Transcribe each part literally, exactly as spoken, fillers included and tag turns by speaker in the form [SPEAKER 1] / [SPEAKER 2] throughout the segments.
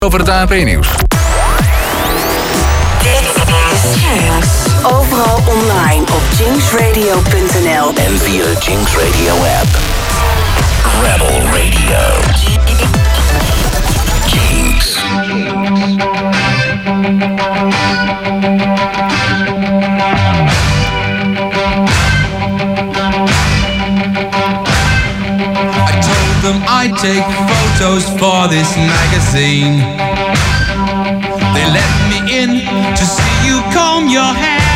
[SPEAKER 1] Over het A N P-nieuws.
[SPEAKER 2] Overal online op jinx radio punt n l
[SPEAKER 3] en via de Jinx Radio app. Rebel Radio. Jinx.
[SPEAKER 4] I told them I'd take photos for this magazine. They let me in to see you comb your hair.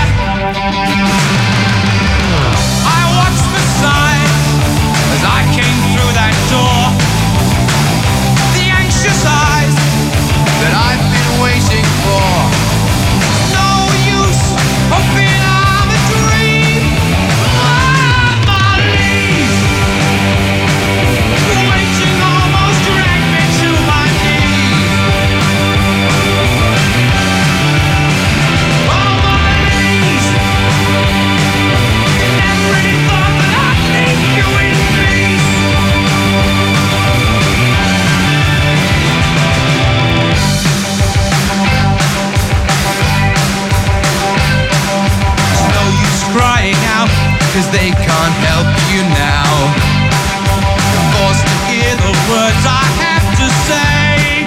[SPEAKER 4] I watched the sign as I came through that door. The anxious eyes that I've been waiting for. No use hoping I'm a dream. I'm a leaf. The waiting almost dragged me to my knees. Crying out, cause they can't help you now. You're forced to hear the words I have to say.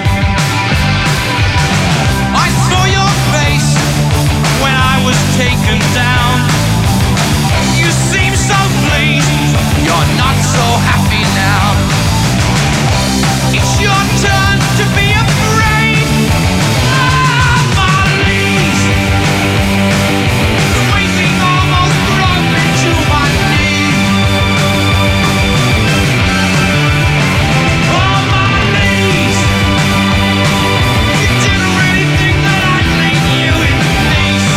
[SPEAKER 4] I saw your face when I was taken down. You seem so pleased, you're not so happy now. It's your turn to be afraid. Ah, Marlies. The waiting almost brought me to my knees. Oh, Marlies. You didn't really think that I'd leave you in peace.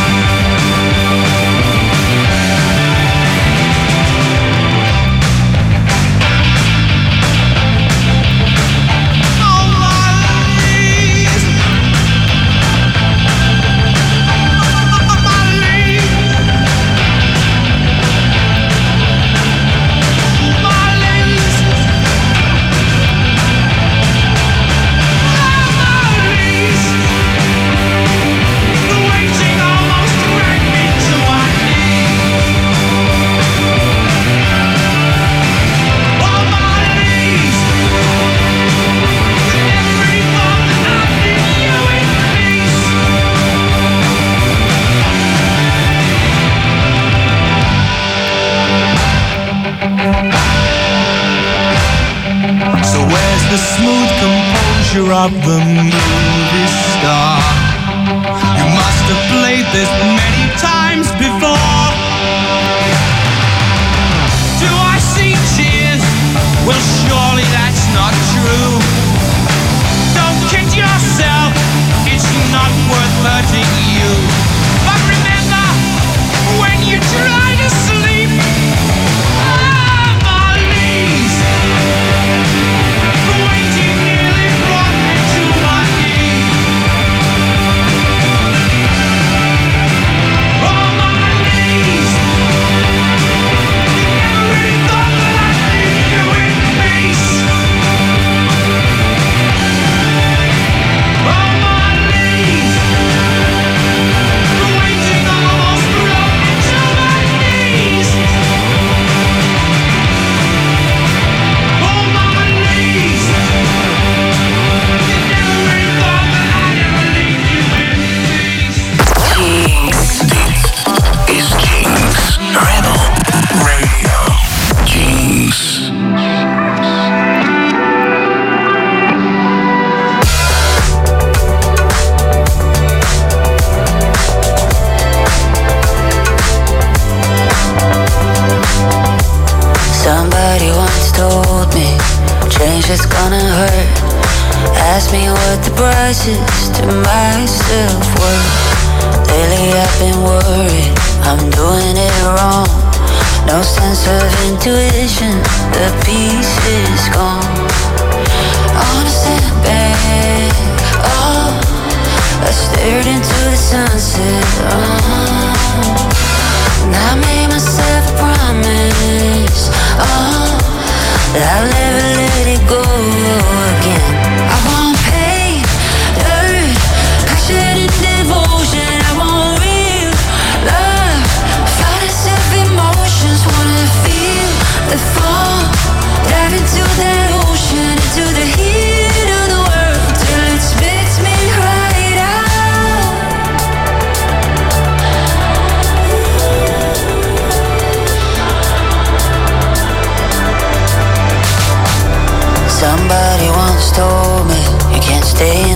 [SPEAKER 4] Oh, Marlies. Oh, Marlies. Marlies. Oh, Marlies. The waiting almost dragged me to my knees. Oh, Marlies. You never really thought that I'd leave you in peace. So where's the smooth composure of the movie star? You must have played this many times before. Do I see tears? Well, surely that's not true. Don't kid yourself, it's not worth hurting you. But remember, when you try to sleep, ah, Marlies. The waiting nearly brought me to my knees. Oh, Marlies. You never really thought that I'd leave you in peace. Oh, Marlies. The waiting almost brought me to my knees. Oh, Marlies. You never really thought that I'd ever leave you in peace.
[SPEAKER 3] Dit is Jinx Rebel Radio. Jinx.
[SPEAKER 5] Somebody once told me change is gonna hurt. Asked me what the price is to my self-worth. Lately I've been worried I'm doing it wrong. No sense of intuition, the peace is gone. On a sandbag, oh, I stared into the sunset, oh. And I made myself a promise, oh, that I'll never let it go again. I won't pay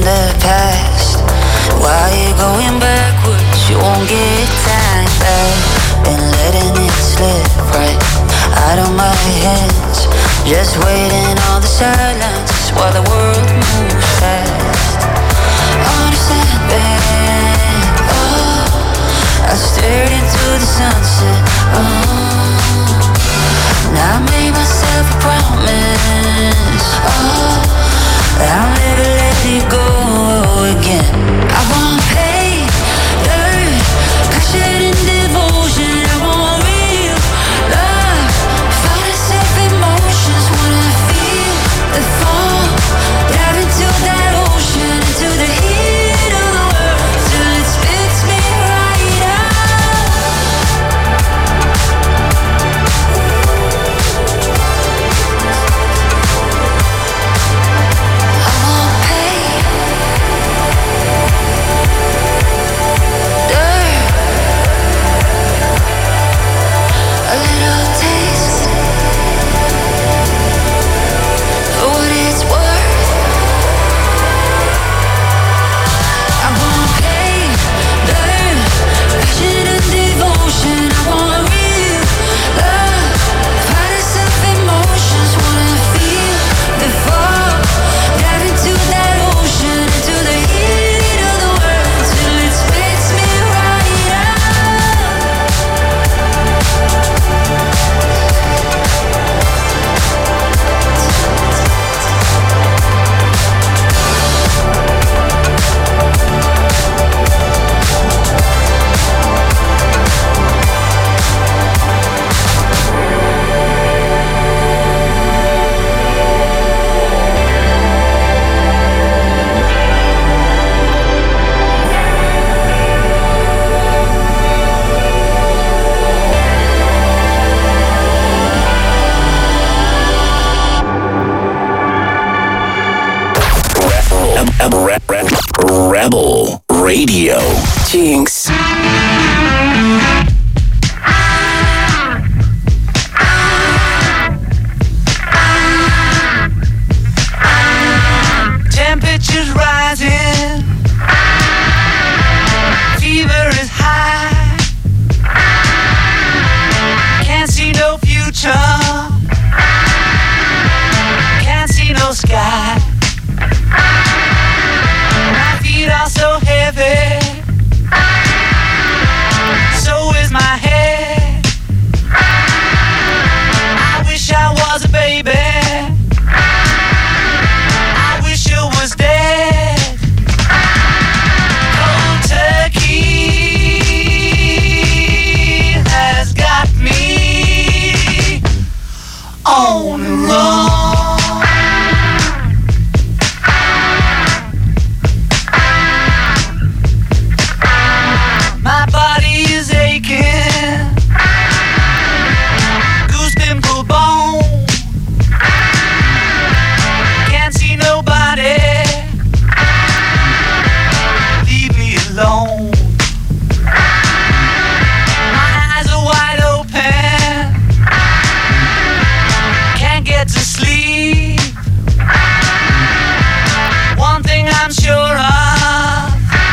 [SPEAKER 5] the past. While you're going backwards, you won't get time back. Been letting it slip right out of my hands, just waiting on the sidelines while the world moves fast. On a sandbag, oh, I stared into the sunset, oh. Now I made myself a promise, oh, I'll never let it go again. I won't pay dirt, passion and devotion. I want real love, find self emotions. Wanna feel the fall, dive into that ocean, into the heat of the world, till it spits me right out. I won't pay dirt, a little taste for what it's worth. I won't pay dirt, passion and devotion. I want real love, find self emotions. Wanna feel the fall, dive into that ocean, into the heat of the world, till it spits me right out.
[SPEAKER 3] Rebel Radio.
[SPEAKER 2] Jinx.
[SPEAKER 4] Temperature's rising, fever is high, can't see no future, can't see no sky. My feet are so heavy, so is my head. I wish I was a baby, I wish you was dead. Cold turkey has got me on the run. My body is aching, goose pimple bone, can't see nobody, leave me alone. My eyes are wide open, can't get to sleep. One thing I'm sure of,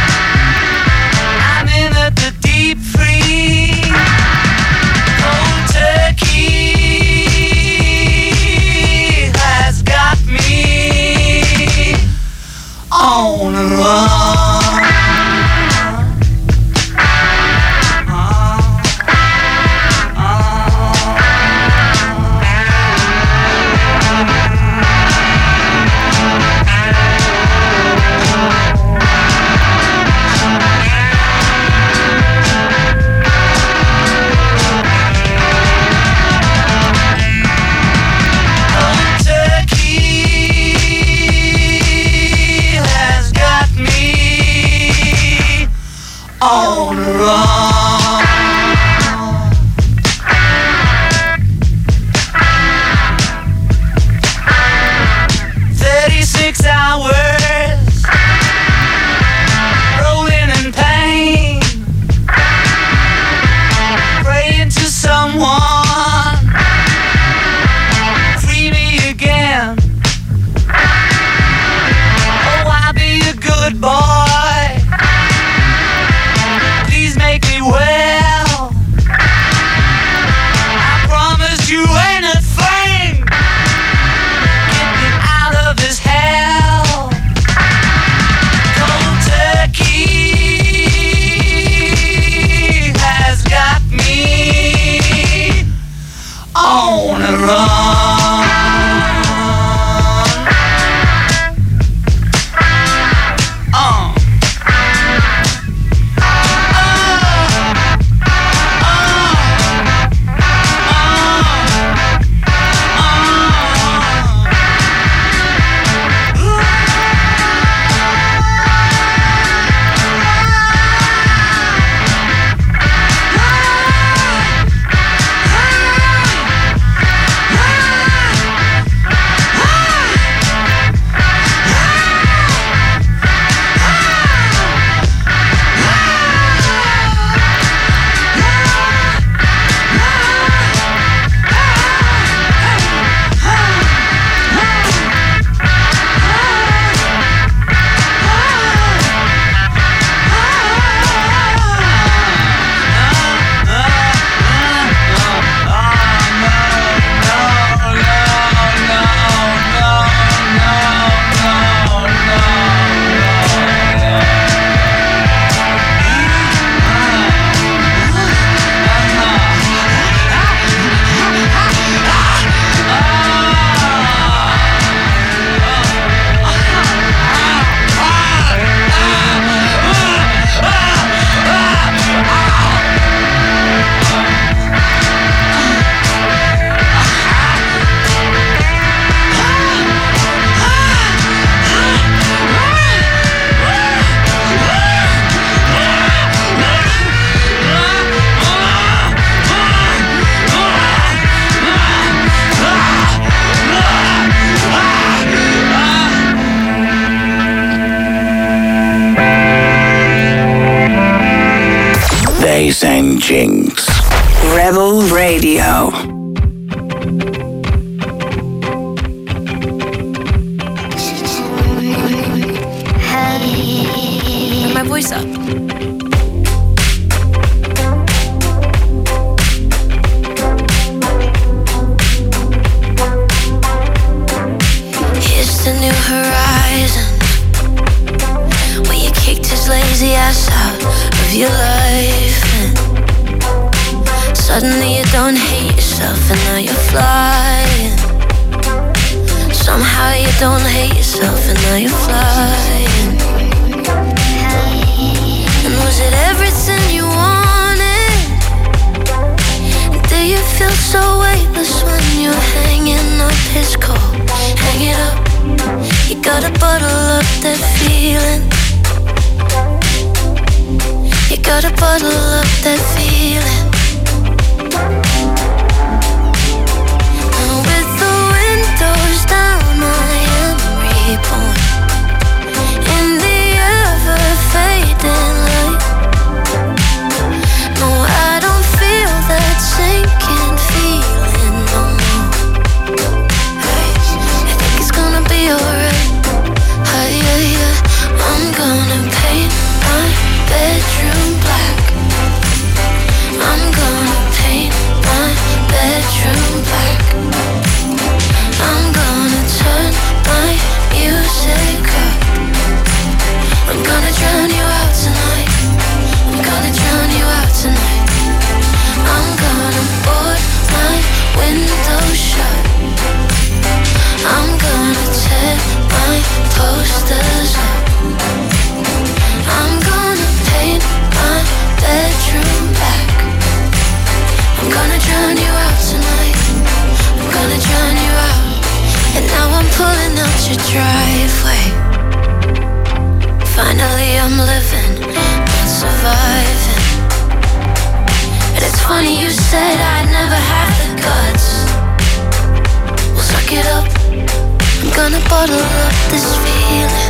[SPEAKER 4] I'm in at the deep freeze. Cold turkey has got me on the run. Cold turkey has got me
[SPEAKER 3] Spice and Jinx.
[SPEAKER 2] Rebel Radio.
[SPEAKER 1] Turn my voice up.
[SPEAKER 5] Here's the new horizon, where you kicked his lazy ass out of your life, and suddenly you don't hate yourself, and now you're flying. Somehow you don't hate yourself, and now you're flying. And was it everything you wanted? Do you feel so weightless when you're hanging up his coat? Hang it up. You gotta bottle up that feeling. You gotta bottle up that feeling. And with the windows down, I am reborn in the ever-fading light. No, I don't feel that sinking feeling no more. Hey, I think it's gonna be alright. Hey, yeah, yeah. I'm gonna paint my bedroom black. I'm gonna paint my bedroom black. I'm gonna turn my music up. I'm gonna drown you out tonight. I'm gonna drown you out tonight. I'm gonna board my window shut. I'm gonna tear my posters up. I'm gonna paint my bedroom black. I'm gonna drown you out tonight. I'm gonna drown you out. And now I'm pulling out your driveway. Finally I'm living, not surviving. And it's funny you said I'd never have the guts. Well, suck it up. I'm gonna bottle up this feeling.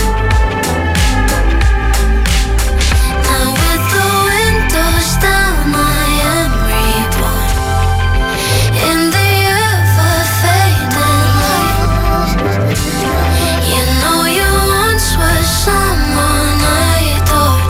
[SPEAKER 5] Now with the windows down, I am reborn in the ever-fading light. You know you once were someone I adored.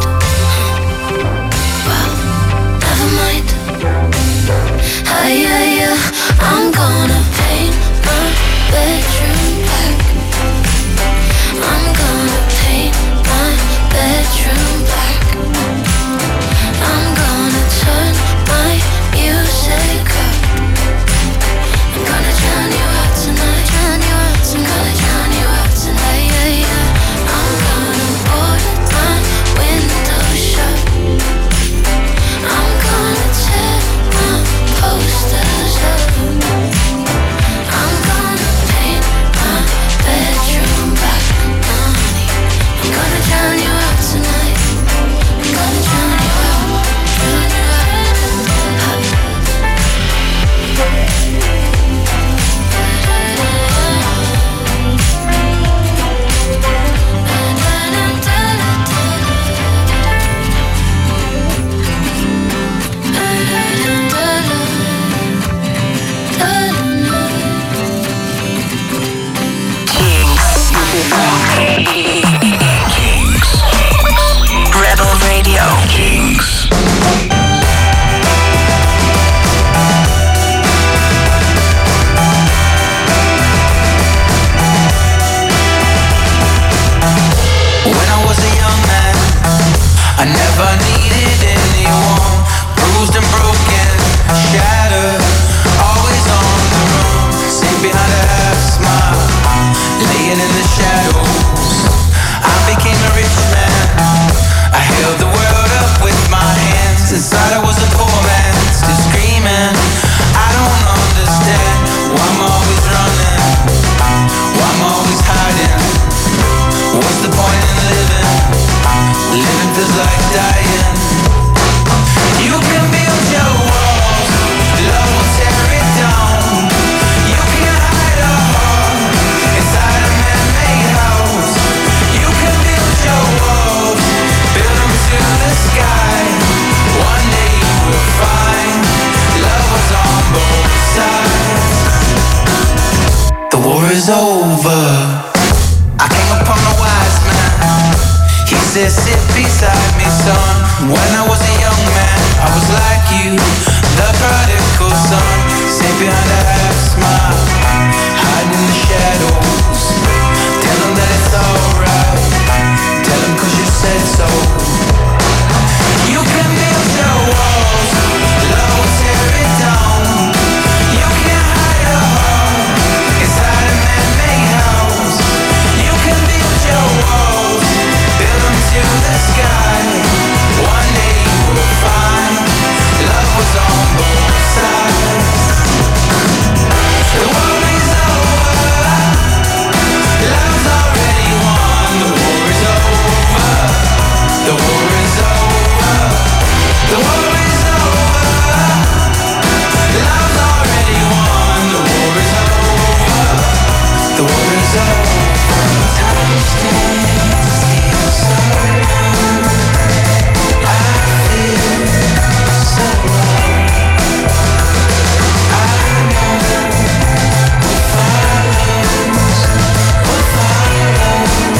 [SPEAKER 5] Well, never mind. Hey, yeah, yeah. I'm gonna paint my bedroom black. I'm gonna paint my bedroom black. I'm gonna turn my music up. I'm gonna drown you out tonight. Drown you out. I'm gonna drown you out tonight. Yeah, yeah. I'm gonna board my window shut. I'm gonna tear my posters up. I'm gonna paint my bedroom black, honey. I'm gonna drown you out tonight. I'm gonna drown you out, drown you out.
[SPEAKER 2] Rebel Radio.
[SPEAKER 3] Jinx.
[SPEAKER 4] When I was a young man, I never needed anyone. Bruised and broken, shattered, always on the run. Safe behind a half smile, laying in the shadows. I became a rich man. I held the world up with my hands. Inside I was a poor man, still screaming. I don't understand why I'm always running, why I'm always hiding. What's the point in living? Living feels like dying.
[SPEAKER 6] is over. I came upon a wise man. He said, sit beside me, son. When I was a young man, I was like you, the prodigal son. Sit behind a half smile, hide in the shadows. Tell him that it's alright. Tell him cause you said so. You can build your walls, love will tear it down. You can hide a home inside a man-made house. You can build your walls, build them to the sky. One day you will find love was on both sides. The war is over, love's already won. The war is over, the war is over, the war is over, love's already won. The war is over, the war is over. Time stands still so long. I feel so alone. I know what follows, what follows.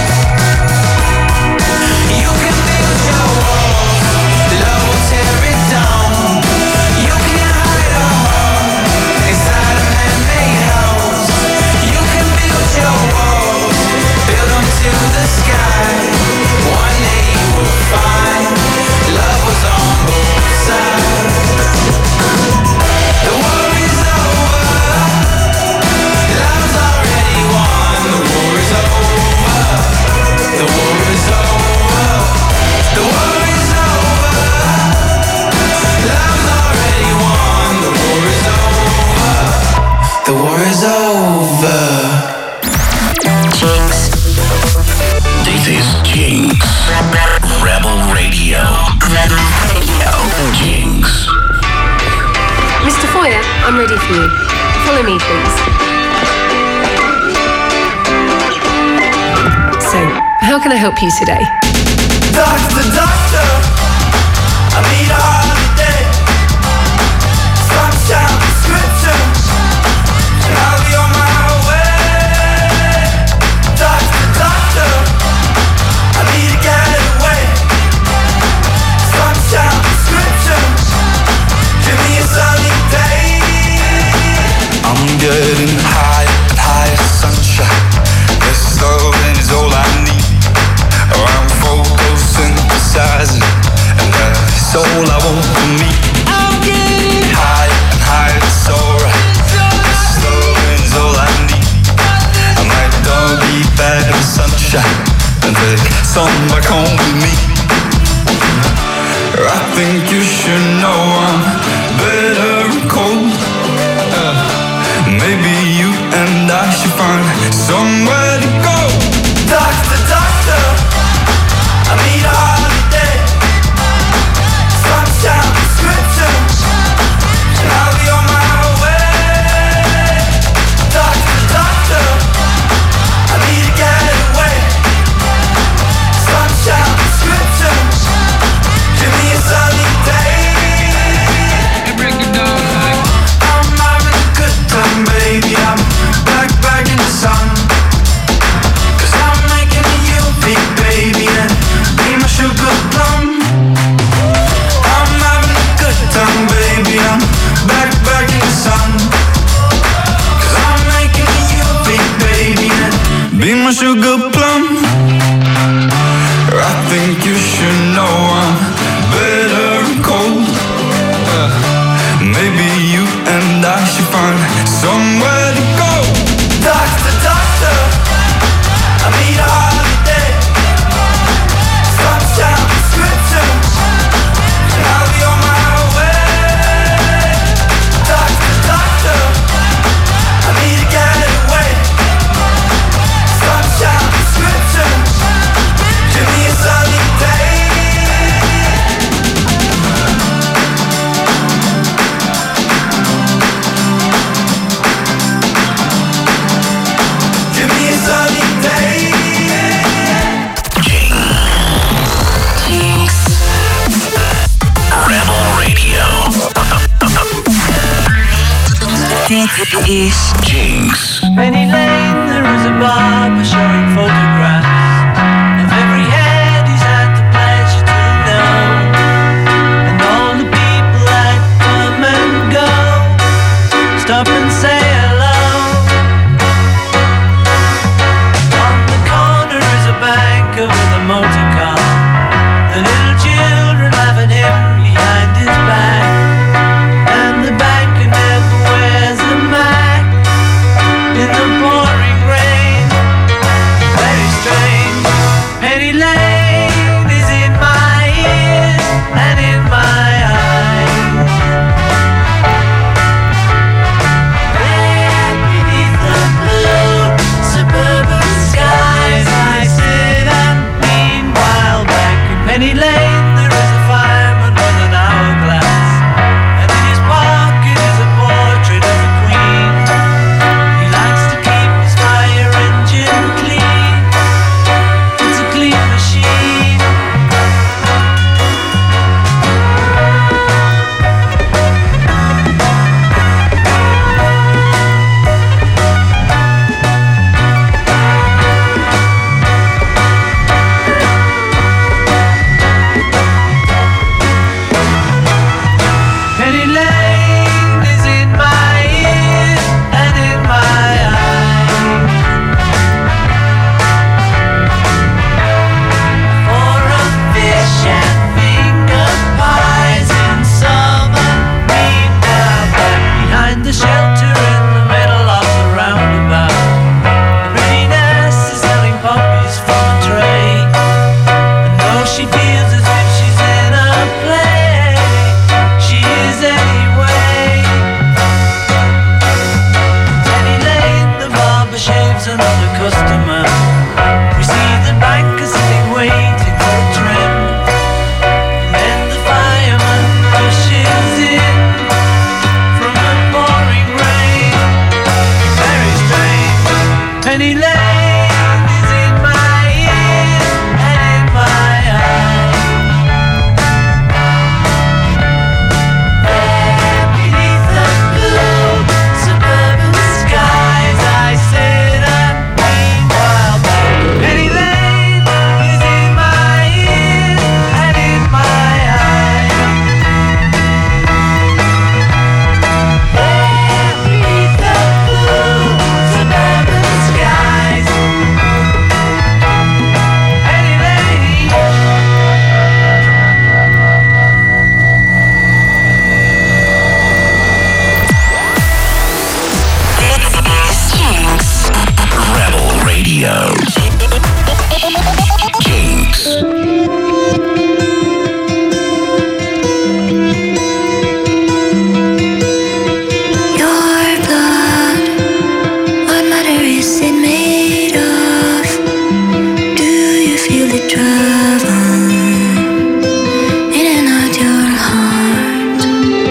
[SPEAKER 6] You can build your walls, love will tear it down. You can hide a home inside a man-made house. You can build your walls, build them to the sky. One day you will find love was on both sides. The war is over, love's already won. The war is over, the war is over, the war is over, love's already won. The war is over, the war is over.
[SPEAKER 5] Jinx.
[SPEAKER 3] This is Jinx. Rebel Radio.
[SPEAKER 5] Rebel Radio.
[SPEAKER 3] Jinx.
[SPEAKER 7] Mister Foyer, I'm ready for you. Follow me, please. So, how can I help you today?
[SPEAKER 6] Doctor, doctor, I need a holiday. Sunshine prescription, and I'll be on my way. Doctor, doctor, I need to get away. Sunshine prescription, give me a sunny day. I'm getting high, high sunshine. This loving is all I need. I'm photosynthesizing, and that's all I want from me. I'm getting high and high, it's alright. This loving is all I need. I might doggy bag of sunshine and take some back home with me. I think you should know I'm better and cold. Uh, maybe you and I should find somewhere to go. Doctor, doctor, I need a holiday. Sunshine prescription, and I'll be on my way. Doctor, doctor, I need to get away. Sunshine prescription, give me a sunny day. I'm having a good time, baby. I'm back, back in the sun. Cause I'm making you big, baby, and be my sugar plum. I'm having a good time, baby. I'm back, back in the sun. Cause I'm making you big, baby, and be my sugar plum. I think you should know I'm better and cold. Uh, maybe you and I should find somewhere to go. Doctor, doctor, I need a holiday. Sunshine prescription, and I'll be on my way. Doctor, doctor, I need to get away. Sunshine prescription, give me a sunny day. Give me a sunny day.
[SPEAKER 3] Jinx. Rebel Radio.
[SPEAKER 5] Dit is
[SPEAKER 3] Jinx.
[SPEAKER 6] Many
[SPEAKER 8] barber showing photographs of every head he's had the pleasure to know, and all the people that come and go stop and say hello. On the corner is a banker with a motor car, the little children laugh at him behind his back, and the banker never wears a Mac in the pouring rain. Very strange. Penny Lane is in my ears and in my eyes. There beneath the blue suburban skies I sit, and meanwhile back in Penny Lane there is a fireman with an hourglass, and in his pocket is a portrait of a queen. He likes to keep his fire engine clean. It's a clean machine. Penny Lane is in my ears and in my eyes. For a fish and finger pies in summer, meanwhile back behind the shelter in the middle of the roundabout, the pretty nurse is selling poppies from a tray, and though she feels as if she's in a play, she is anyway. Penny Lane, the barber shaves another customer. We see the banker sitting waiting for a trim, and then the fireman rushes in from the pouring rain. Very strange. Penny Lane is in my ears and in my eyes. There beneath the blue suburban skies I sit, and meanwhile back Penny Lane is in my ears and in my eyes. There beneath the blue suburban skies, Penny Lane.
[SPEAKER 3] Rebel Radio. Jinx.
[SPEAKER 5] Your blood, what matter is it made of? Do you feel it travel in and out your heart?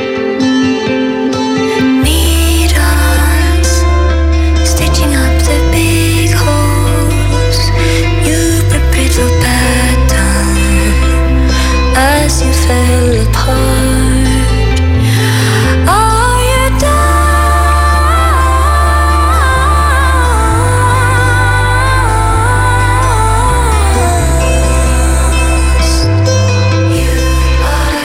[SPEAKER 5] Needles stitching up the big holes. You prepared for battle as you fell apart. Are you lost? You are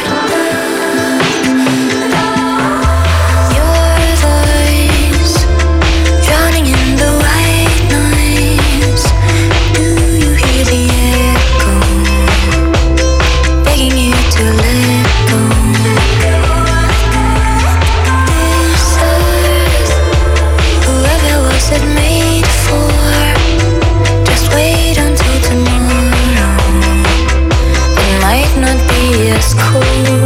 [SPEAKER 5] your voice drowning in the white noise. Do you hear the echo begging you to let go? This earth, whoever was it made for? Just wait until tomorrow. It might not be as cool.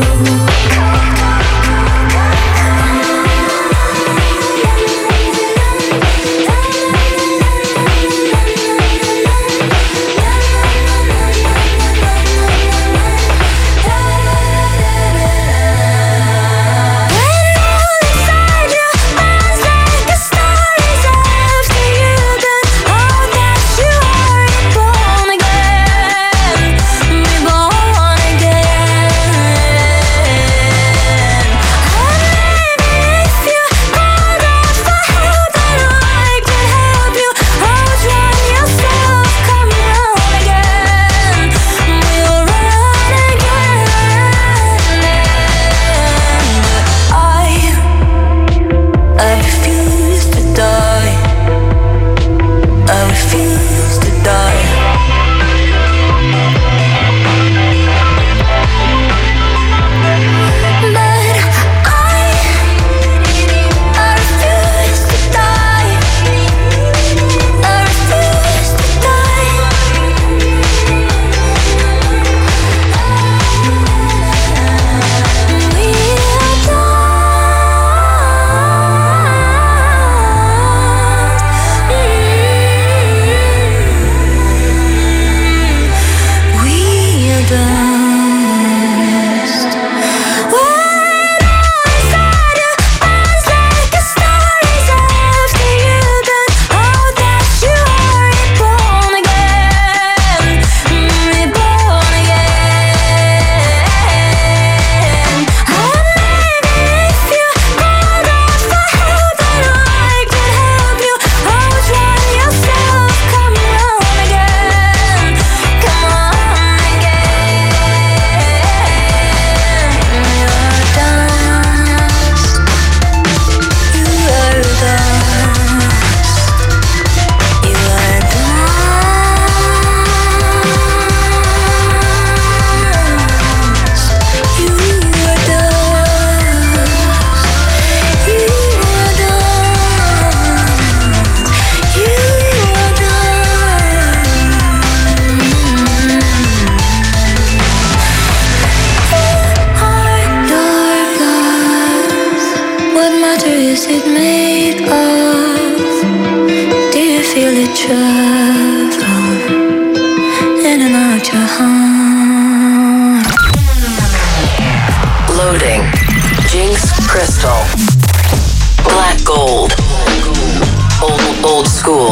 [SPEAKER 5] Born again,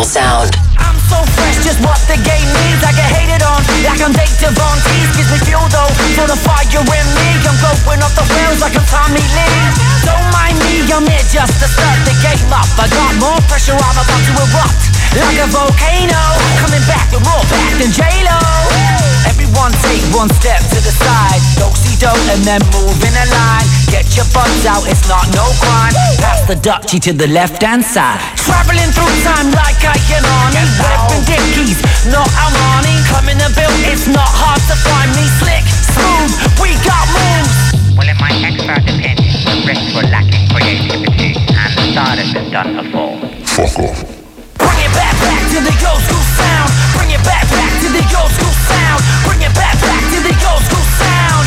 [SPEAKER 3] original sound.
[SPEAKER 9] I'm so fresh, just what the game needs. I get hated on, like I'm Dave Devon. Tease gives me fuel though, for the fire in me. I'm going off the rails like I'm Tommy Lee. Don't mind me, I'm here just to start the game up. I got more pressure, I'm about to erupt like a volcano. Coming back and roll back than J-Lo. Everyone take one step to the side, do-si-do and then move in a line. Get your butts out, it's not no crime. Pass the Dutchie to the left-hand side. Traveling through time like I can on it. Wearing Dickies, not Armani. Coming to build, it's not hard to find me. Slick, smooth, we got moves.
[SPEAKER 10] Well, in my expert opinion, the Brits were lacking creativity and the start has been done before.
[SPEAKER 3] Fuck off.
[SPEAKER 9] Bring it back, back to the old school sound. Bring it back, back to the old school sound. Bring it back, back to the old school sound.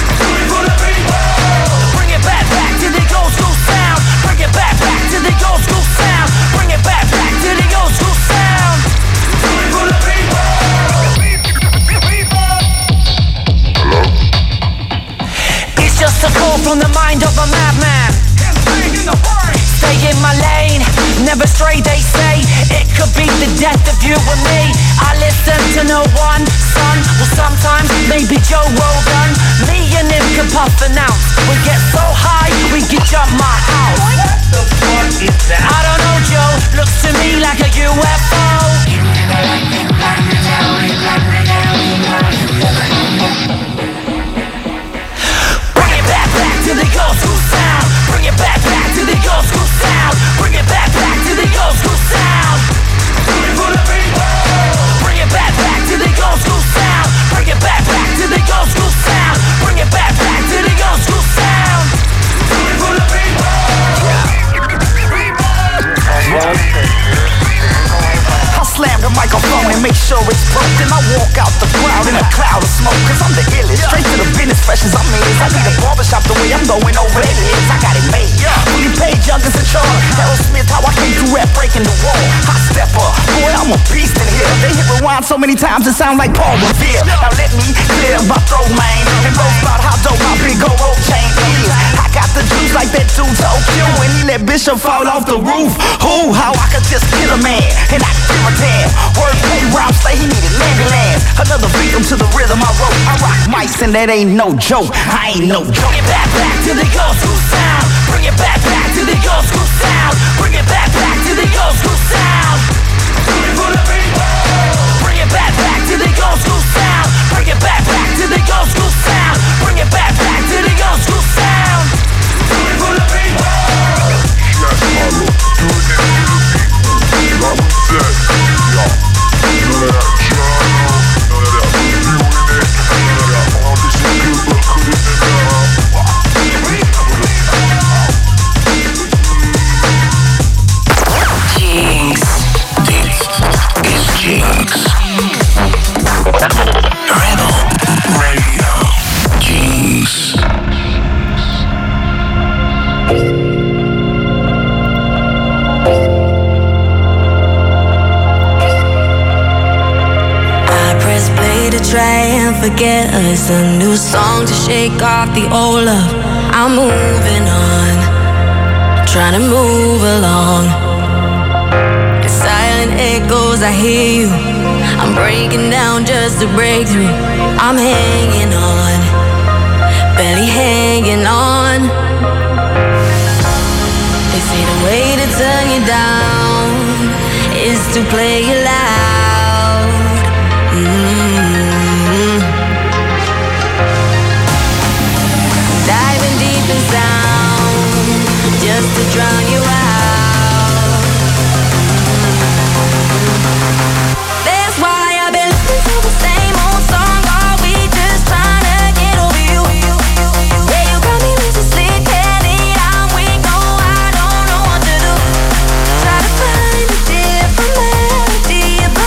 [SPEAKER 9] Bring it back, back to the old school sound. Bring it back, back to the old school sound. Bring it back, back to the old school sound.
[SPEAKER 3] Hello?
[SPEAKER 9] It's just a call from the mind of a madman. Stay in my lane, never stray, they say. It could be the death of you and me. I listen to no one, son. Well, sometimes maybe Joe Rogan. Me and him can puff and ounce. We get so high, we can jump my house.
[SPEAKER 10] What the fuck is that?
[SPEAKER 9] I don't know, Joe. Looks to me like a U F O. Bring it back, back to the old school sound. Bring it back, back to the old school sound. Bring it back, back to the old school sound. Bring it back, back to the old school sound. Bring it back, back to the old school sound. Bring it back, back to the old school sound.
[SPEAKER 11] I slam the microphone and make sure it's broken. I walk out the crowd in a cloud of smoke, cause I'm the illest. Straight to the business, fresh as I'm is. I need a barbershop the way I'm going over the heads. I got it made. Fully paid, youngest in charge. Aerosmith, how I came through rap, breaking the wall. I step up, boy, I'm a beast in here. They hit rewind so many times it sound like Paul Revere. Now let me clear my throat, man, and boast about how dope my big old rope chain is. I got the juice like that dude Tokyo when he let Bishop fall off the roof. Who, how I could just kill a man and I give a damn. Wordplay rhyme say he needed ambulance. Another victim to the rhythm I wrote. I rock mics and that ain't no joke. I ain't no joke.
[SPEAKER 9] Bring it back, back to the old school sound. Bring it back, back to the old school sound. Bring it back, back to the old school sound. Bring it back, back to the old school sound. Bring it back, back to the old school sound. Bring it back, back to the old school sound.
[SPEAKER 3] Yes, Marlo. Do it to the people. Like we said, yo. None of that journal, none of that reviewing it, none of that, oh, this is good, but could it be better?
[SPEAKER 2] Jinx.
[SPEAKER 3] This is Jinx. Rebel Radio. Jinx.
[SPEAKER 5] To try and forget us, a new song to shake off the old love. I'm moving on, trying to move along. The silent echoes, I hear you. I'm breaking down just to break through. I'm hanging on, barely hanging on. They say the way to turn you down is to play you loud. Mm-hmm. Diving deep in sound just to drown you out. That's why I've been listening to the same old song all week, just trying to get over you. Yeah, you got me restlessly heavy, I'm weak, no, I don't know what to do. Try to find a different melody.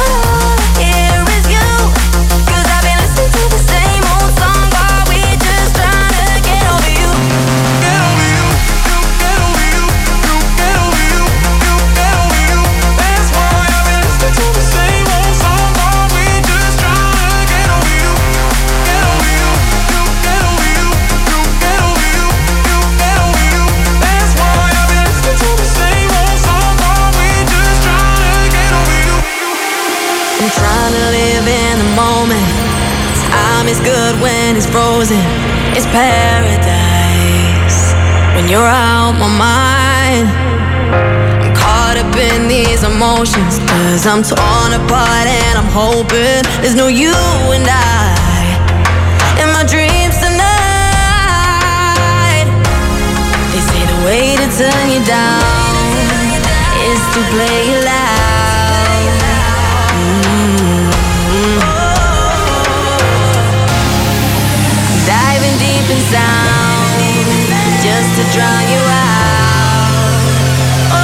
[SPEAKER 12] time is good when it's frozen. It's paradise when you're out my mind. I'm caught up in these emotions, cause I'm torn apart and I'm hoping there's no you and I in my dreams tonight. They say the way to turn you down is to play it loud. Mm-hmm. Diving deep in sound just to drown you out. Oh,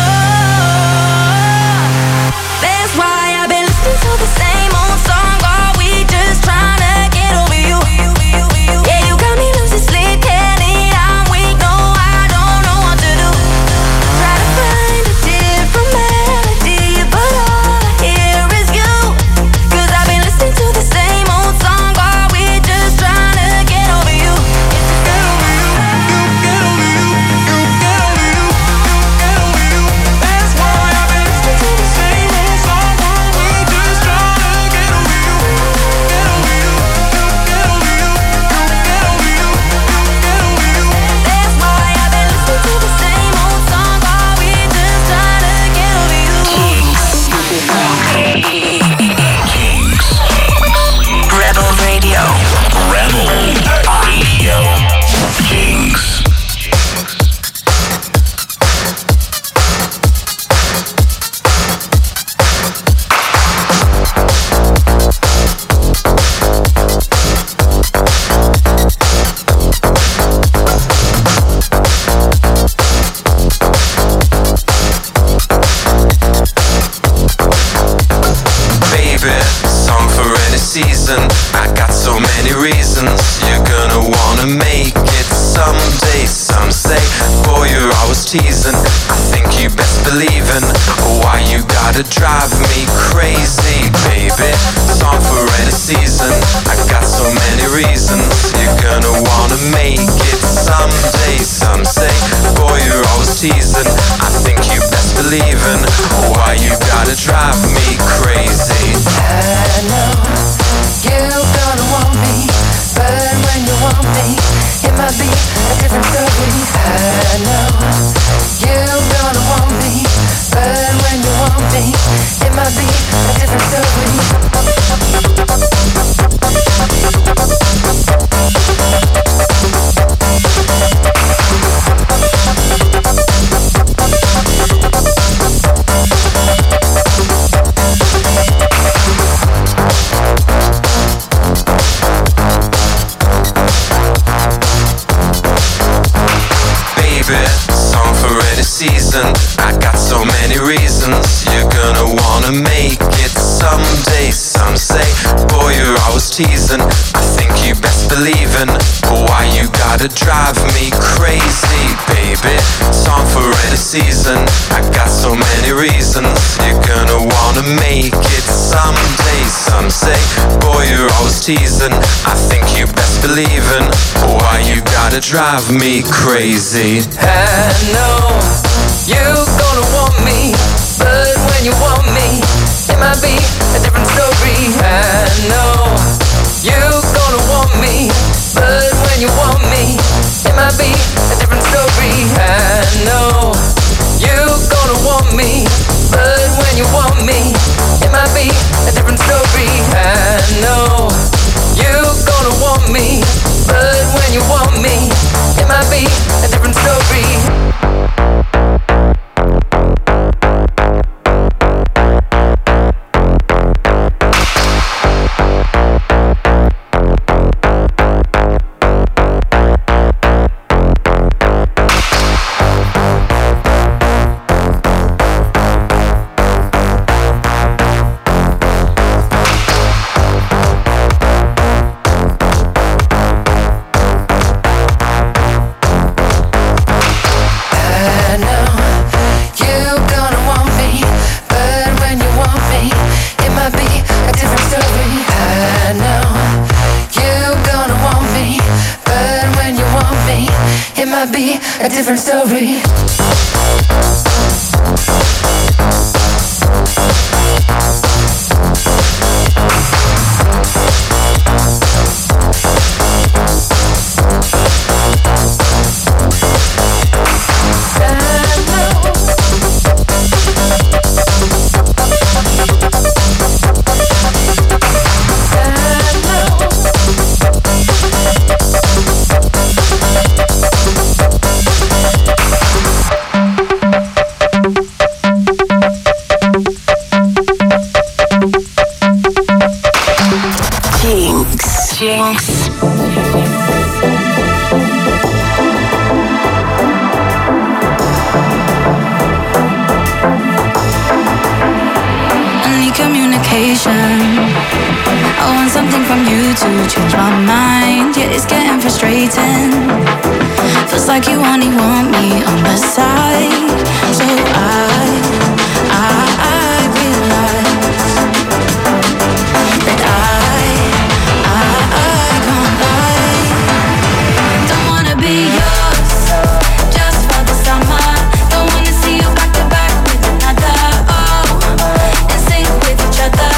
[SPEAKER 12] that's why I've been listening to the same old song all week, just trying to get over you. Yeah, you got me losing sleep, can't eat, I'm weak, no, I don't know what to do. Try to find a different melody, but all I hear is you. Cause I've been listening to the same old song all week, just trying to get over you. Get over you, you get over you, you get over you, you get over you. That's why I've been listening to the same old song all week, just trying to get over you. Get over you, you get over you, you get over you, you get over you. That's why I've been listening to the same old song all week, just trying to get over you.
[SPEAKER 2] Rebel Radio.
[SPEAKER 13] Rebel Radio. Jinx.
[SPEAKER 6] Baby, song for any season. I got so many reasons. You're gonna wanna make it someday. Some say, boy, you're always teasing. I think you best believe in why you gotta drive me crazy, baby. Song for any season. I got so many reasons. You're gonna wanna make it someday. Some say, boy, you're always teasing. I think you best believe in why you gotta drive me crazy.
[SPEAKER 14] I know you're gonna want me, but when you want me, it might be a different story. I know you're gonna want me, but when you want me, it might be a different story.
[SPEAKER 6] Song for any season. I got so many reasons. You're gonna wanna make it someday. Some say, boy, you're always teasing. I think you best believe in why you gotta drive me crazy, baby. Song for any season. I got so many reasons. You're gonna wanna make it someday. Some say, boy, you're always teasing. I think you best believe in why you gotta drive me crazy.
[SPEAKER 14] I know you're gonna want me, but when you want me, it might be a different story. I know you're gonna want me, but when you want me, it might be a different story. I know you're gonna want me, but when you want me, it might be a different story. I know you're gonna want me, but when you want me, it might be a different story. might be a different story.
[SPEAKER 12] I want something from you to change my mind. Yeah, it's getting frustrating. Feels like you only want me on the side. So I, I, I realize that I, I, I can't lie. Don't wanna be yours just for the summer. Don't wanna see you back to back with another. Oh, in sync with each other.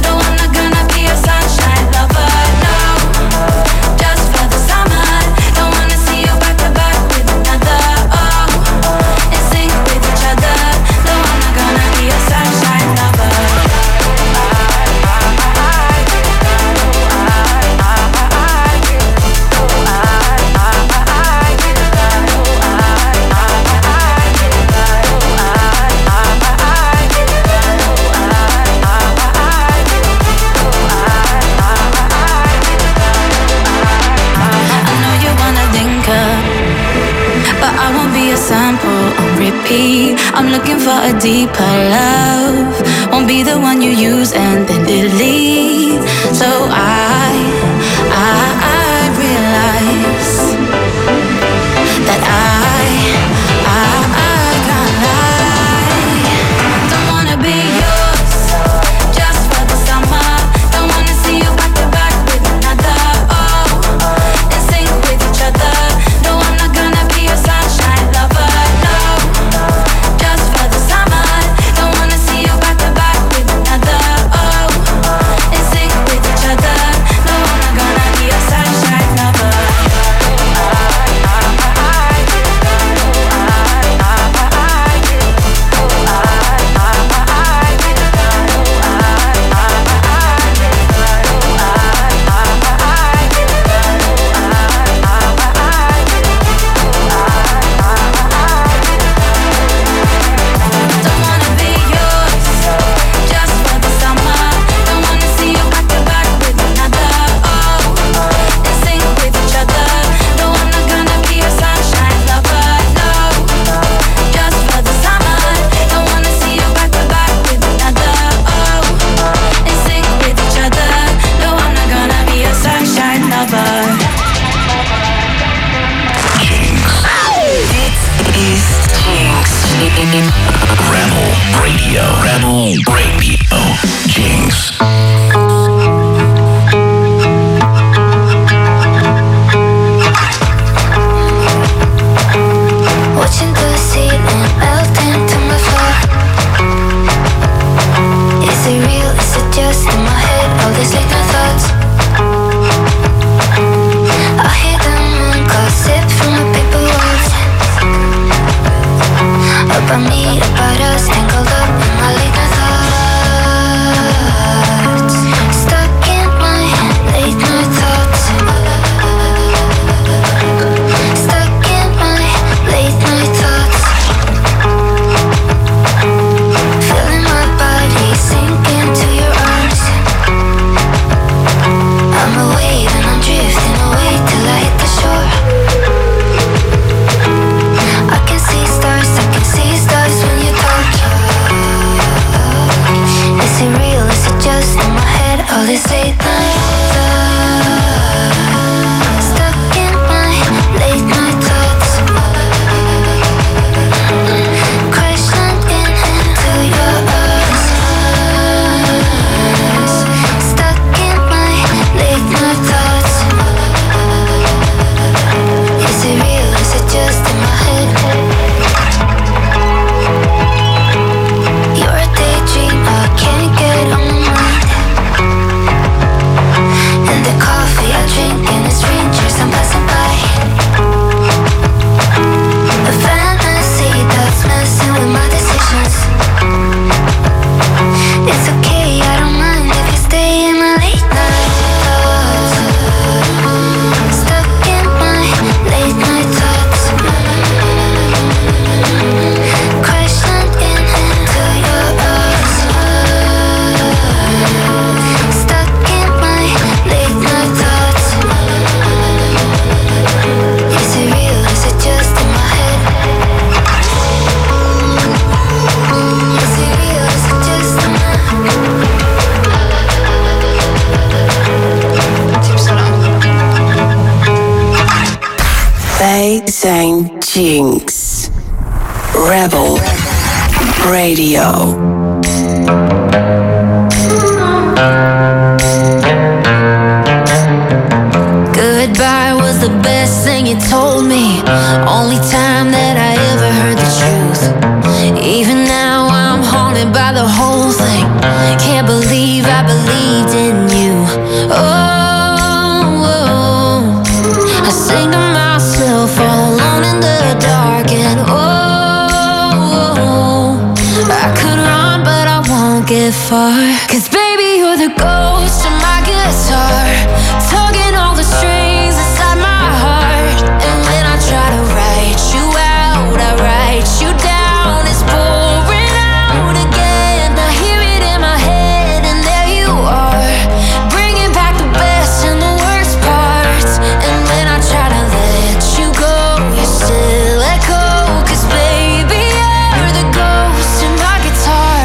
[SPEAKER 12] I'm looking for a deeper love. Won't be the one you use and then delete. So I, I, I realize that I, I, I can't lie. Don't wanna be yours just for the summer. Don't wanna see you back to back with another. Oh, in sync with each other. No, I'm not gonna be your sunshine lover. No,
[SPEAKER 2] Wij zijn Jinx. Rebel Radio.
[SPEAKER 12] Goodbye was the best thing you told me. Only time that I ever heard the truth. Even now I'm haunted by the whole thing. Can't believe I believed in you. Oh, oh. I sing to myself all alone in the dark. And oh, oh, I could run but I won't get far. Cause baby you're the ghost of my guitar, tugging all the strings inside my heart. And when I try to write you out, I write you down. It's pouring out again. I hear it in my head and there you are, bringing back the best and the worst parts. And when I try to let you go, you still let go. Cause baby you're the ghost in my guitar.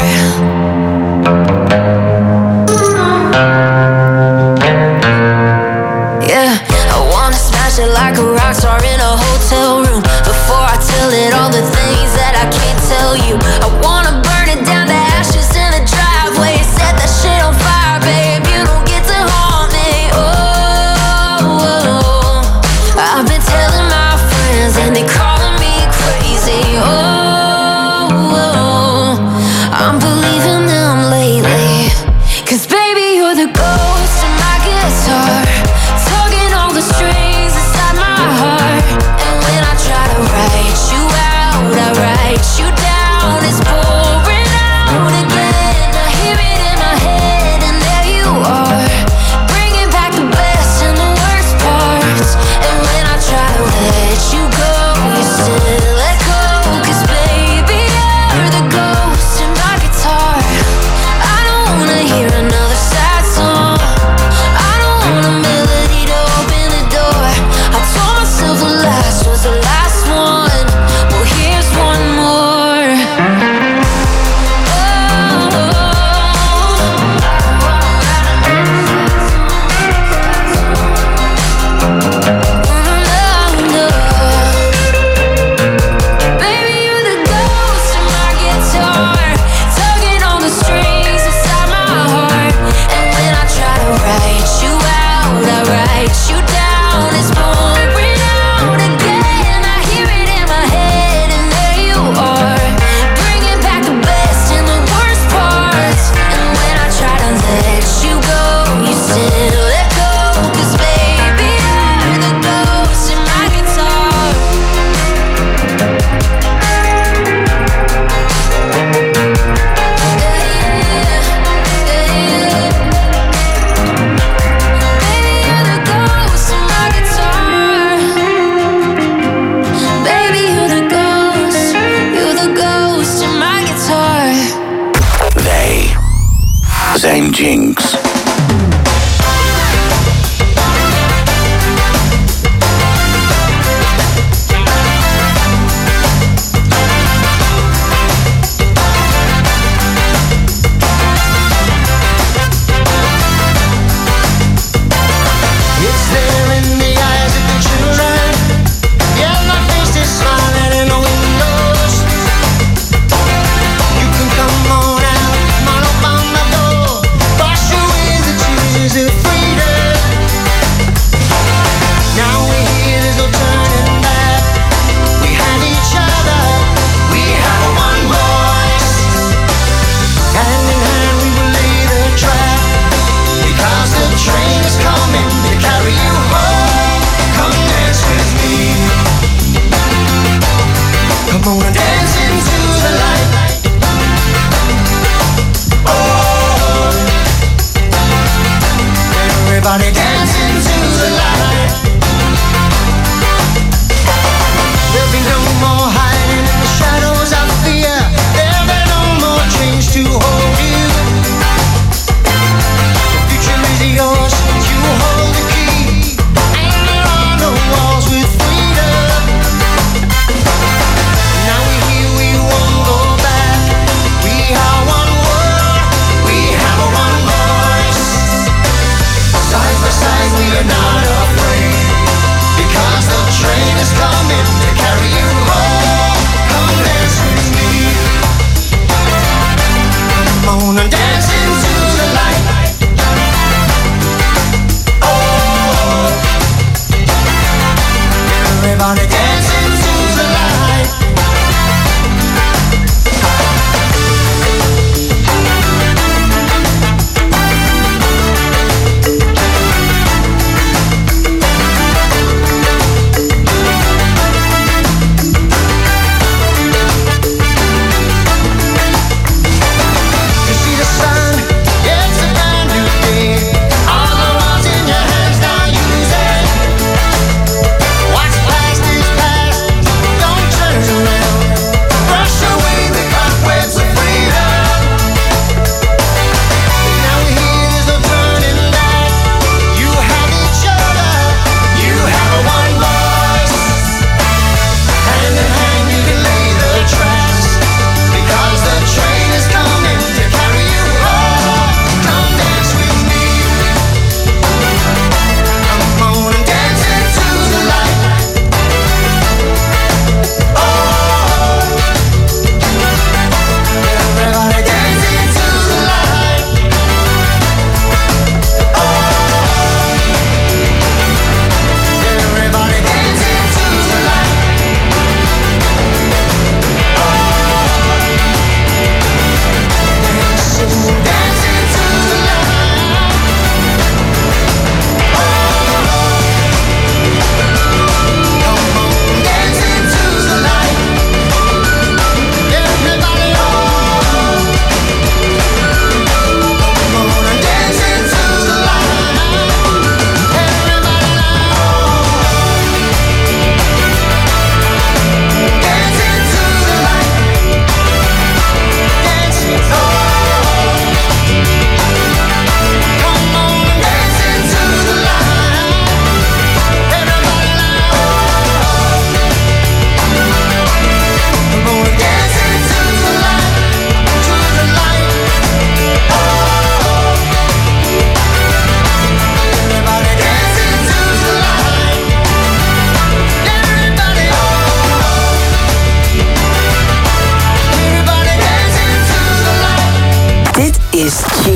[SPEAKER 12] Yeah, I wanna smash it like a rock star in a hotel room. Before I tell it all the things that I can't tell you, I wanna burn it down to ashes in the driveway. Set that shit on fire, babe, you don't get to haunt me. Oh, oh, oh. I've been telling my friends and they calling me crazy. Oh, oh, I'm believing them lately. Cause baby you're the ghost in my guitar, tugging all the strings inside my heart.
[SPEAKER 2] is Jinx